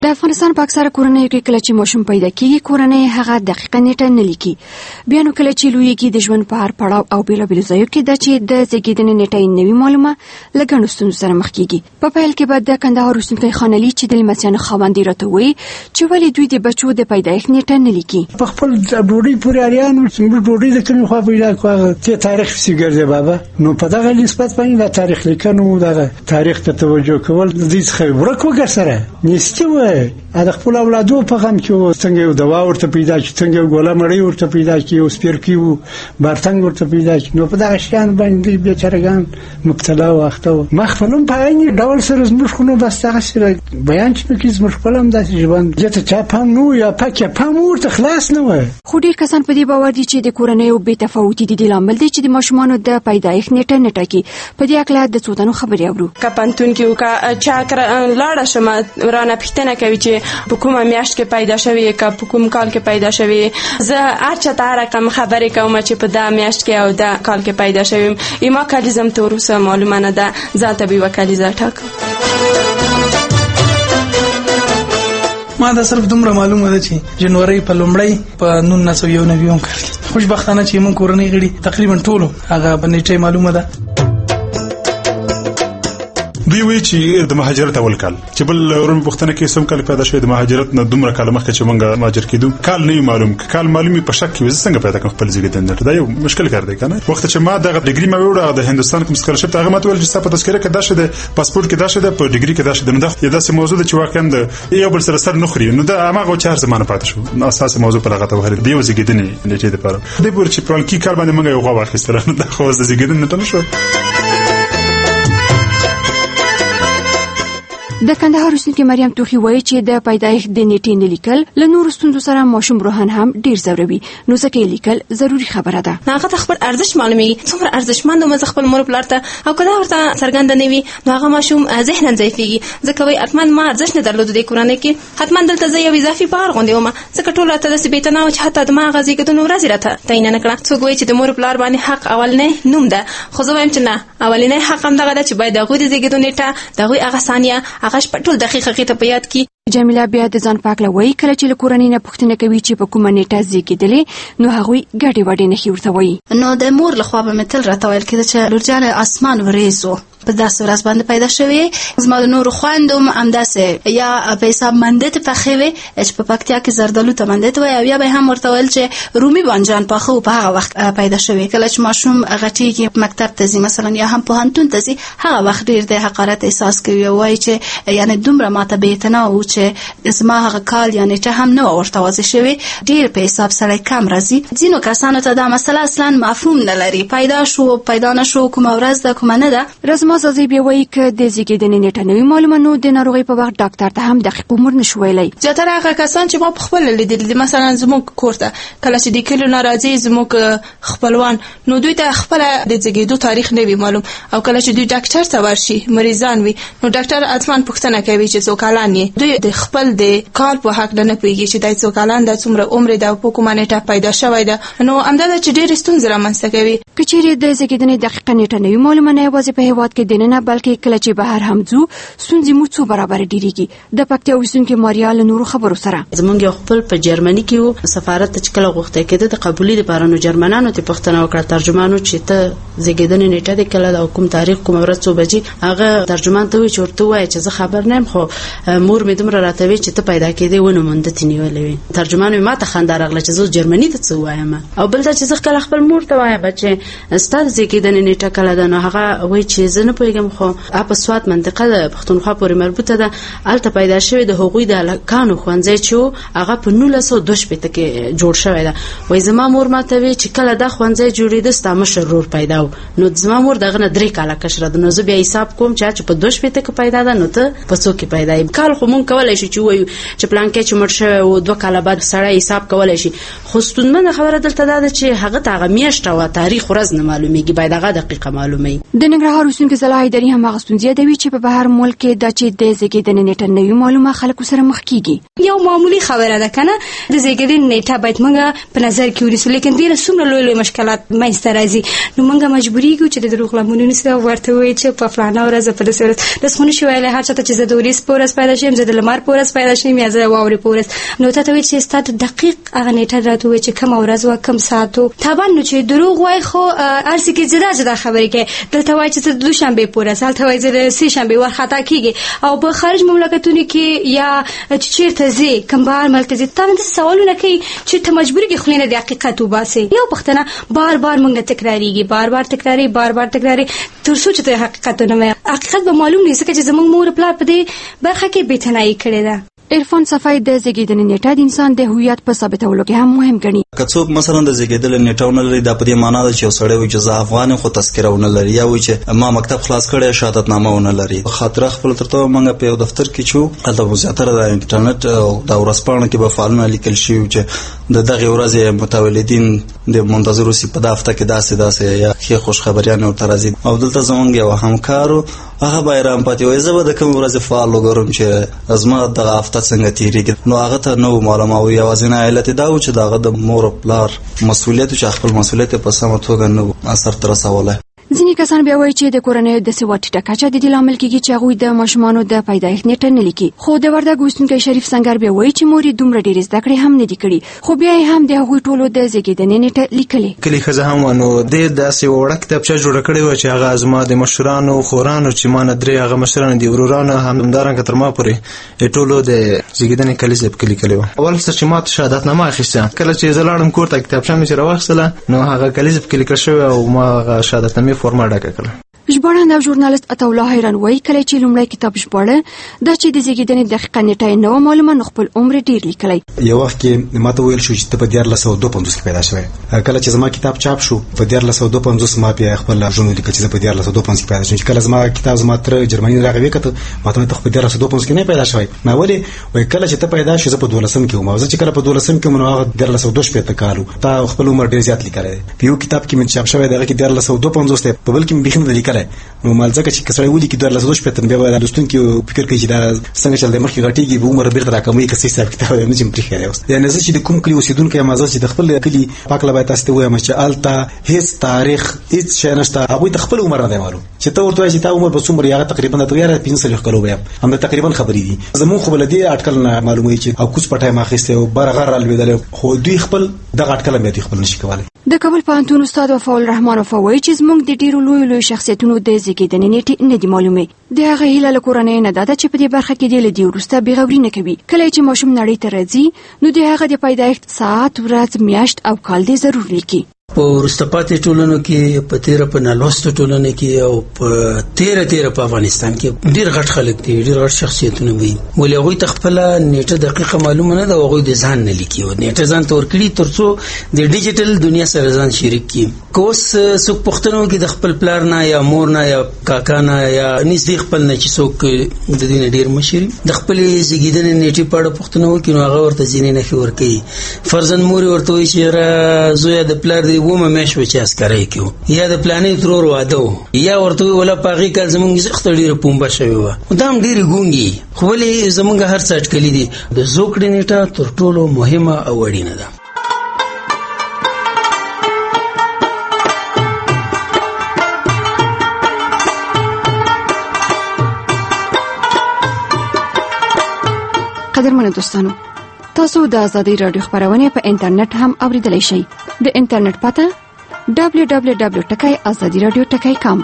د افغانستان په اکثره کورنیو کې کله چې ماشوم پیدا کیږي کورنۍ هغه دقیقه نیټه نه لیکي. بیا نو کله چې لویږي د ژوند په هر پړاو او بیلابیلو ځایو کې د چې د زیږیدنې نیټه یې نوي معلومه له ګڼو ستونزو سره مخ کیږي. په پیل کې به د کندهار اوسېدونکی خانلي چې د لمسیانو خاوندې راته وایي چې ولې دوی د بچو د پیدایښت نیټه نه لیکي. په خپل ډوډۍ پورې اړیان موږ ډوډۍ د کومې خوا پیدا کوو ته تاریخ سیګرځي بابا نو په دغه نسبت باندې د تاریخ لیکنو دغه تاریخ ته توجه کول د دې څخه ورکو ګرځره نشته وای د خپل اولادو په غم کې څنګه یو دوا ورته پیدا کی څنګه یو ګوله مړی ورته پیدا کی او سپیرکی او بارتنګ ورته پیدا کی نو په دغه شیان باندې بیچارهګان مبتلا واخته مخفلم په عین ډول سره زموږ خو نو بس هغه سره بیان چې کې زموږ خپلم داسې ژوند دته چا پام نو یا پکې پام ورته خلاص نه وای. خو ډیر کسان په دې باور دي چې د کورنیو بې تفاوتي دي د لامل دي چې د ماشومانو د پیدایښت نیټه نه ټاکي. په دې اړه د څو تنو خبرې اورو. کپنتون کې وکا چاکر لاړه شمه ورانه پښتنه کوي چې په کومه میاشت کې پیدا شوی کا په کوم کال کې پیدا شوی. زه هرچا ته رقم خبرې کوم چې په دا میاشت کې او دا کال کې پیدا شوم. ایما کالیزم توروسه معلومه نه ده ذاته به وکالیزه ټاک. ما دا صرف دومره معلومه ده چې جنوري په لومړی په 1999 کړل. خوشبختانه چې موږ کورنۍ غړي تقریبا ټول هغه باندې معلومه ده. دوی وی چې د مهاجرت اول کال چې بل ورن پښتنه کې سم کال پیدا شوی د مهاجرت نه دومره کال مخکې چې مونږه مهاجر کېدو کال نه معلوم کال معلومي په شک کې څنګه پیدا کوم خپل زیږیدنه دا یو مشکل کار دی کنه. وخت چې ما د ډیګري ما وړه د هندستان کوم سکالرشپ هغه ماته ول چې په تذکره کې دا شته پاسپورت کې دا شته په ډیګري کې دا شته نو دا داسې موضوع ده چې واقعا د یو بل سره نه خوري نو دا هغه چهار زمانه پاتې شو اساس موضوع پر هغه ته وهل دی زیږیدنه لټې د پاره د پور چې پران کې کار باندې مونږ یو غوا واخیستل دا خو د زیږیدنه ته نشو. د کندهار اوسېدونکې مریم توخي وایي چې د پیدایښت د نیټې نه لیکل له نورو ستونزو سره ماشوم روحان هم ډیر ځوروي نو ځکه یې لیکل ضروري خبره ده. هغه ته خپل ارزښت معلومیږي څومره ارزښتمند مزه خپل مور پلار ته او کله ورته څرګند نه وي نو هغه ماشوم ذهناً ضعیفېږي ځکه وایي حتما ما ارزښت نه درلود د کورنۍ کې حتما دلته زه یو اضافي بار غوندې وم ځکه ټول راته داسې بېتنه وه چې حتی د ما هغه زیږېدنو ورځې راته تعین نه کړه. څوک وایي چې د مور پلار باندې حق اولنی نوم ده خو زه وایم چې نه اولنی حق همدغه ده چې باید د هغوی د زیږېدو نیټه د هغوی هغه ثانیه هغه شپه ټول دقیقه ته په یاد کی. جمیله بیا د ځان پاک لوي کله چې له کورنۍ نه پوښتنه کوي چې په کومه نیټه زیږیدلې نو هغوی ګډې وډې نښې ورته وایي. نو د مور لخوا به مې تل راته ویل کېده چې لور جانه اسمان وریځو په داسې ورځ باندې پیدا شوې زما د نورو خویندو همداسې یا په حساب منډې ته پخې وې چې په پکتیا کې زردالو ته منډې ته وایي او یا به هم ورته ویل چې رومي بانجان پاخه په هغه وخت پیدا شوې. کله چې ماشوم غټېږي مکتب ته ځي مثلا یا هم پوهنتون ته ځي هغه وخت ډېر د حقارت احساس کوي او وایي چې یعنی دومره ماته بېاعتنا و چې زما هغه کال یا نیټه هم نه ورته واضح شوې ډېر په حساب سړی کم راځي. ځینو کسانو ته دا مسله اصلا مفهوم نه لري پیدا شو پیدا نه شو کومه ورځ ده کومه نه ده. ما زازی بیا وایي که د زیږیدنې نیټه نوي معلومه نو د ناروغۍ په وخت ډاکټر ته هم دقیق عمر نشو ویلی. زیاتره هغه کسان چې ما په خپل لیدل مثلا زموږ کور ته کله چې د کلو نه راځي زموږ خپلوان نو دوی ته خپل د زیږیدو تاریخ نه وي معلوم او کله چې دوی ډاکټر ته ورشي مریضان وي نو ډاکټر اتمان پوښتنه کوي چې څو کلان یې دوی د خپل د کال په حق نه پوهیږي چې دای څو کلان د څومره عمر د په کومه نیټه پیدا شوی ده نو همدا چې ډېر ستونزې رامنځته کوي. کچېرې د زیږیدنې دقیقه نیټه نوي معلومه نه یوازې په هېواد کې دننه بلکې کله چې بهر هم ځو ستونزې مو څو برابر ډېرېږي. د پکتیا اوسېدونکې ماریا له نورو خبرو سره زمونږ یو خپل په جرمني کې وو سفارت ته چې کله غوښتل کېده د قبولي لپاره نو جرمنانو ته پوښتنه وکړه ترجمانو چې ته زیږیدنې نیټه دې کله د کوم تاریخ کوم ورځ څو بجې هغه ترجمان ته وی چې ورته وایي چې زه خبر نه یم خو مور مې دومره راته وی چې ته پیدا کېدې ونه مونږ ته نیولې وي. ترجمان مې ماته خندا راغله چې زه جرمني ته څه وایم او بل دا چې زه کله خپل مور ته وایم چې ستاسو زیږیدنې نیټه کله ده نو هغه وایي چې زه نه پوهېږم خو په سوات منطقه د پښتونخوا پورې مربوطه ده هلته پیدا شوی د هغوی د هلکانو ښوونځی چې هغه په 1922 کې جوړ شوی ده. وایي زما مور ماته وی چې کله دا ښوونځی جوړېده ستا مشر ورور پیدا و نو زما مور دغه نه 3 کاله کشره ده نو زه بیا حساب کوم چې په 22 کې پیدا ده نو ته په څو کې پیدا یې کال خو مونږ کولی شو چې وایو چې پلانکې چې مړ شوی و 2 کاله بعد سړی حساب کولی شي خو ستونزمنه خبره دلته دا ده چې هغه ته هغه میاشت او تاریخ ورځ نه معلومیږي باید هغه دقیقه معلومي. د ننګرهار اوسېدونکي زلای دري هم هغه ستونزې یادوي چې په بهر ملک کې د چې د زیږیدنې نیټه نوي معلومه خلکو سره مخ کیږي. یو معمولی خبره ده کنه د زیږیدنې نیټه باید موږ په نظر کې ونیسو لیکن ډېر څومره لوی مشکلات منځته راځي نو موږ مجبوري یو چې د دروغ لمنونو سره ورته وایي چې په فلانه ورځ په داسې ورځ د څونه شویل هر چاته چې زه د ورځ په ورځ پیدا شم زه د لمر پورس پیدا شوم یا زه واوري پورس. نو ته وایي چې ستاسو دقیق هغه نیټه راته وایي چې کوم ورځ او کوم ساعت او طبعا نو چې دروغ وای خو ارسي کې جدا خبرې کې دلته وایي چې دوشنبه پورس هلته وایي چې سه شنبه ورخطا کیږي او په خارج مملکتونو کې یا چیرته زی کمبار ملتزي تاسو د سوالونه کوي چې ته مجبور کې خلینه د حقیقت وباسي یو پښتنه بار بار مونږ تکراریږي بار بار تکراری تر څو چې حقیقت نه حقیقت به معلوم نه سکه چې زموږ مور پلار په دې برخه کې بیتنایي کړی ده. عرفان صفای د زیږیدنې نیټه د انسان د هویت په ثابتولو کې هم مهم ګڼي. که څوک مثلا د زیږیدل نیټه نه لري دا په دې معنی ده چې سړی وي چې زه افغان خو تذکره ونه لري یا وي چې ما مکتب خلاص کړی شهادت نامه ونه لري. خاطر خپل ترته موږ په یو دفتر کې چې البته زیاتره د انټرنیټ او د ورځپاڼو کې به فعالونه لیکل شي چې د دغه ورځې متولدین د منتظر اوسې په دفتر کې داسې یا ښه خوش خبريان او ترازی او دلته زمونږ یو همکارو هغه بیرام پاتې وای زه به د کوم ورځ فعال وګورم چې ازما د هفته څنګه تیریږي نو هغه ته نو معلومه او یوازینی علت دا و چې دغه د مور پلار مسؤلیت چې خپل مسؤلیت په سمه توګه نو اثر تر رسوله. ځینې کسان بیا وایي چې د کورنۍ د سواد ټیټه کچه د دې لامل کېږي چې هغوی د ماشومانو د پیدایښت نیټه نه لیکي. خو د وردګ اوسېدونکی شریف سنگر بیا وایي چې مور یې دومره ډېرې زده کړې هم نه دي کړي خو بیا یې هم د هغوی ټولو د زیږېدنې نیټه لیکلې. کلي ښځه هم نو دې داسې وړه کتابچه جوړه کړې وه چې هغه زما د مشرانو خورانو چې ما نه درې هغه مشرانو دي ورورانو همدارنګه تر ما پورې ټولو د زیږېدنې کلیزه پکې لیکلې وه. اول څه چې ما شهادتنامه اخیسته کله چې زه لاړم کور ته کتابچه مې چې راواخیستله نو هغه کلیزه پکې لیکل شوې او ما هغه شهادتنامې فورمه ډکه کړه. ژباړن او ژورنالیست عطاالله حیران وایي کله چې لومړی کتاب ژباړه دا چې د زیږېدنې دقیقه نیټه یې نه وه معلومه نو خپل عمر ډېر لیکلی. یو وخت کې ما ته ویل شو چې ته په 1452 کې پیدا شوې. کله چې زما کتاب چاپ شو په 1452 ما بیا خپل ژوند لیکل چې په 1452 کې پیدا شوم. کله زما کتاب زما تر جرمني راغی کته ما ته په 1452 کې نه پیدا شوې. ما ولې وای کله چې ته پیدا شې زه په 12 کې وم. زه چې کله په 12 کې وم نو هغه 1402 کالو تا خپل عمر ډېر زیات لیکلی. په یو کتاب کې مې چاپ شوی دغه کې 1452 په بل کې مې بخښنه لیکلی نو ځکه چې کسړی ولي کې 1402 بیا به لستون کې فکر کوي چې دا څنګه چل د مخکې غټيږي به عمر بیرته راکموي که څه حساب کتاب نه چې پرې اوس یعنی زه چې د کوم کلی اوسیدونکو مازه چې د خپل کلی پاک لبا تاسو ته وایم چې التا هیڅ تاریخ هیڅ شی نشته هغه د خپل عمر نه معلوم چې ته ورته چې تا عمر به څومره یاره تقریبا د 15 کلو ویم هم تقریبا خبرې دي زمون خو بلدي اټکل نه معلومه چې او کوڅ پټه ما خسته او برغر الویدل خو دوی خپل دغه اټکل مې خپل نشي کولای. د کابل پوهنتون استاد وفاء الرحمن وفوي چې زموږ د ډیرو لوی شخصیتونو د زیږیدنې نیټه نه دی معلومه. د هغه هیله له کورنۍ نه ده چې په دې برخه کې د لدی ورسته بغوري نه کوي. کله چې ماشوم نړۍ ته راځي نو د هغه د پیدایښت ساعت ورځ میاشت او کال دی ضرور لیکي. په ورستپاتې ټولنو کې په تیر په نالوستو ټولنو کې او په تیر په افغانستان کې ډیر غټ خلک دي ډیر غټ شخصیتونه وي ولې هغه تخپل نیټه دقیقه معلومه نه ده هغه د ځان نه لیکي او نیټه ځان تور کړی ترڅو د ډیجیټل دنیا سره ځان شریک کړي. کوس څوک پښتنو کې د خپل پلار نه یا مور نه یا کاکا نه یا نږدې خپل نه چې څوک د دین ډیر مشري د خپل زیږیدنې نیټه په اړه پښتنو کې نو هغه ورته ځینې نه خور کوي فرزن مور ورته وي چې زوی د پلار دی ومه مېش و چې اسکرای کیو یا د پلانې ترور واده یا ورته ولا پاغي کال زمونږ خطرې پومبه شوی و دا هم ډېری ګونګي خو ولې زمونږ هر څه اټکلې دي د زوکړې نیټه تر ټولو مهمه او اړینه ده. قدرمنو دوستانو تاسو د آزادۍ رادیو خبرونه په انټرنیټ هم اوریدلای شئ. د انټرنیټ پته www.azadiradio.com.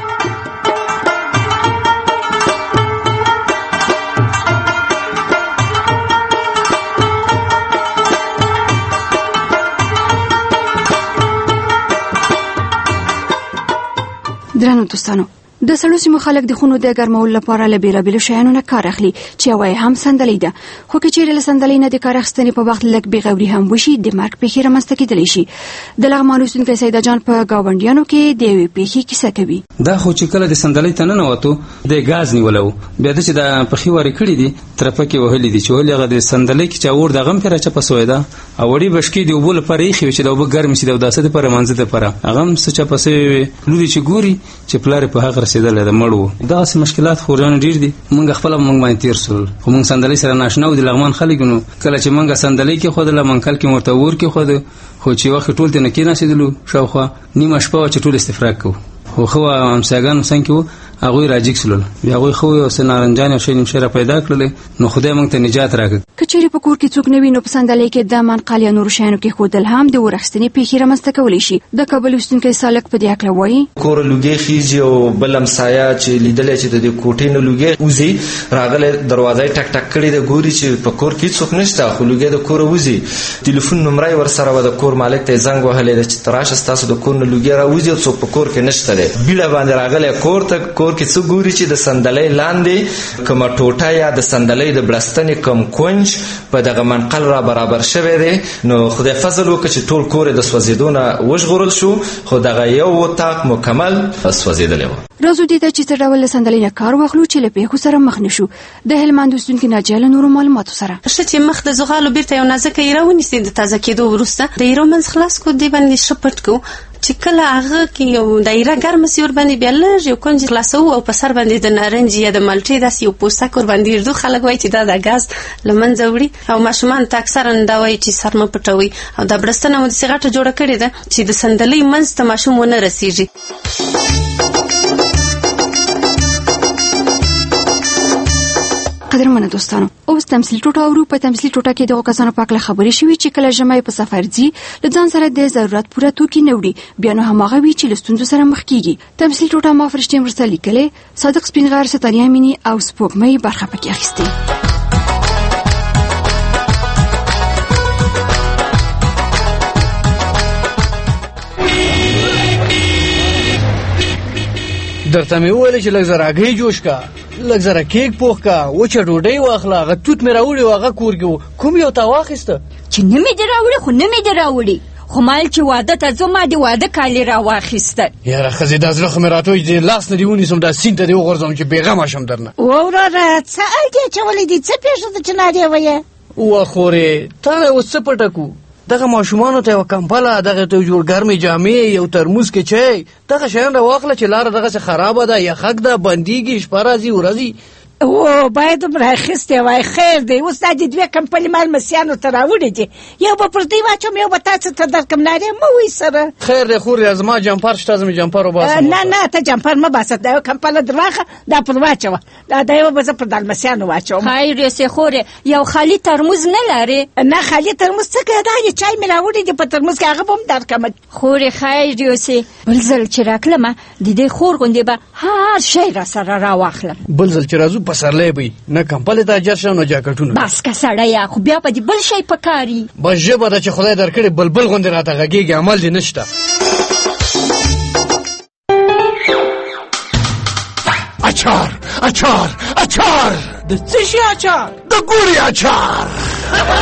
درنو دوستانو د سړو سیمو خلک د خونو د ګرمولو لپاره له بیلابیلو شیانو نه کار اخلي چې یوه هم صندلۍ ده خو که چیرې له صندلۍ نه د کار اخیستنې په وخت لږ بېغوري هم وشي د مرګ پیښې رامنځته کېدلی شي. د لغمان اوسېدونکی سیده جان په ګاونډیانو کې د یوې پیښې کیسه کوي. دا خو چې کله د صندلۍ ته ننوتو د ګاز نیولی و بیا ده چې د پښې وارې کړي دي ترپکې وهلي دي چې ولې هغه د صندلۍ کې چې اور د هغه هم پرې راچپه سوی ده او وړې بشکې د اوبو لپاره ایښې وې چې د اوبه ګرمې شي د اوداسه دپاره منځه دپاره هغه هم څه چپه سوې وې لورې چې ګوري چې پلار یې په هغه رسېدلی ده مړ و. دغسې مشکلات خو ورانه ډېر دي موږ خپله موږ باندې تېر سول خو موږ صندلۍ سره ناشنا و د لغمان خلک نو کله چې موږ صندلۍ کېښودله منکل کې مې ورته اور کېښوده خو چې وخت ټول ترې نه کېناستېدلو شاوخوا نیمه شپه وه چې ټول استفراق کوو خو ښه همسایګانو څنګ کې وو هغه راجیک سلول بیا هغه خو یو سنارنجان او شین شره پیدا کړل نو خدای موږ ته نجات راکړ. کچېری په کور کې څوک نوی نو پسندلې کې د منقل یا نور شینو کې خودل هم د ورښتنې پیښې رامنځته کولی شي. د کابل وستونکي سالک په دې اړه وایي کور لوګي خيږي او بلم سایه چې لیدلې چې د کوټې نه لوګي وزي راغله دروازه ټک ټک کړي د ګوري چې په کور کې څوک نشته خو لوګي د کور وزي ټلیفون نمبر ور سره و د کور مالک ته زنګ وهلې چې تراشه تاسو د کور نه لوګي را وزي څوک په کور کې نشته دی بیړه باندې راغله کور کې څو ګوري چې د صندلۍ لاندې کومه ټوټه یا د صندلۍ د بلستنې کم کونج په دغه منقل را برابر شوی دی. نو خدای فضل وکړي چې ټول کور د سوځیدونه وژغورل شو خو دغه یو وطاق مکمل سوځیدلی و. راځو دې ته چې څه ډول صندلۍ نه کار واخلو چې له پیښو سره مخ نشو. د هلمند وستونکي ناجیه نورو معلوماتو سره ښه چې مخ د زغالو بیرته یو نازکه ایره ونیسي د تازه کېدو وروسته د ایرو منځ خلاص کو دی باندې ښه پټ کو چې کله هغه کې یو دایره ګرمه سي ور باندې بیا لږ یو کونج خلاصو او په سر باندې د نارنج یا د مالټې داسې یو پوستک ور باندې ډو خلک وایي چې دا د غاز له منځه وړي او ماشومان ته اکثرا دا وایي چې سر مه پټوي او دا بړستنه مو داسې غټه جوړه کړې ده چې د صندلۍ منځ ته ماشوم ونه رسیږي. قدرمنه دوستانو اوس تمثيل ټوټه اورو. په تمثيل ټوټه کې دغه کسانو په اړه خبرې شوې چې کله جمعي په سفر ځي له ځان سره د ضرورت پوره توکي نه وړي بیا نو هماغه وی چې له ستونزو سره مخ کیږي. تمثيل ټوټه ما فرشتي مرسته لیکلې صادق سپینغار ستاریا مینی او سپوږمۍ برخه پکې اخیستې. درته مې وویل چې لږ زره هګۍ جوش کا لږ زره کیک پوخ کا وچه ډوډۍ واخله هغه توت مې راوړی و هغه کور کې کوم یو تا واخیسته چې نه مې دې راوړی خو نه مې دې راوړی خو مال چې واده ته ځو ما د واده کالي را واخیسته. یاره ښځې دا زړه خو مې راټوي چې لاس نه دې ونیسم دا سیند ته دې وغورځوم چې بېغمه شم درنه. وروره څه حال دې اچولی دي څه پېښه ده چې نارې ویې وه خورې تا نه اوس څه پټه کړو دغه ماشومانو ته یوه کمپله دغه ته جوړ ګرمې جامې یو ترموز کې چای دغه شیان راواخله چې لاره دغسې خرابه ده یخک ده بندېږي شپه راځي ورځي او باید هم راخیستی وای خیر دی اوس دا د دوې کمپلې مال مسیانو ته راوړي دي یو به پر دوی واچوم یو به تاسو ته درکړم نارې مه وایي سره. خیر دی خورې زما جمپر شته زه مې جمپر وباسم. نه ته جمپر مه باسه دا یو کمپله در واخه دا پر واچوه دا یو به زه پر دالمسیانو واچوم. خیر یوسې خورې یو خالي ترموز نه لرې؟ نه خالي ترموز څه کوي دا یې چای مې راوړي دي په ترموز کې هغه به هم درکړم. خورې خیر یوسې بل ځل چې راکړمه د دې خور غوندې به هر شی را سره راواخلم. بل ځل چې راځو پسرلی به نه کمپلې ته اجر شه نو جاکټونه بس که سړیه خو بیا به دې بل شی پکاري. بس ژبه ده چې خدای درکړې بلبل غوندې راته غږېږي عمل دې نشته. اچار اچار اچار د څه شي اچار؟ د ګوري اچار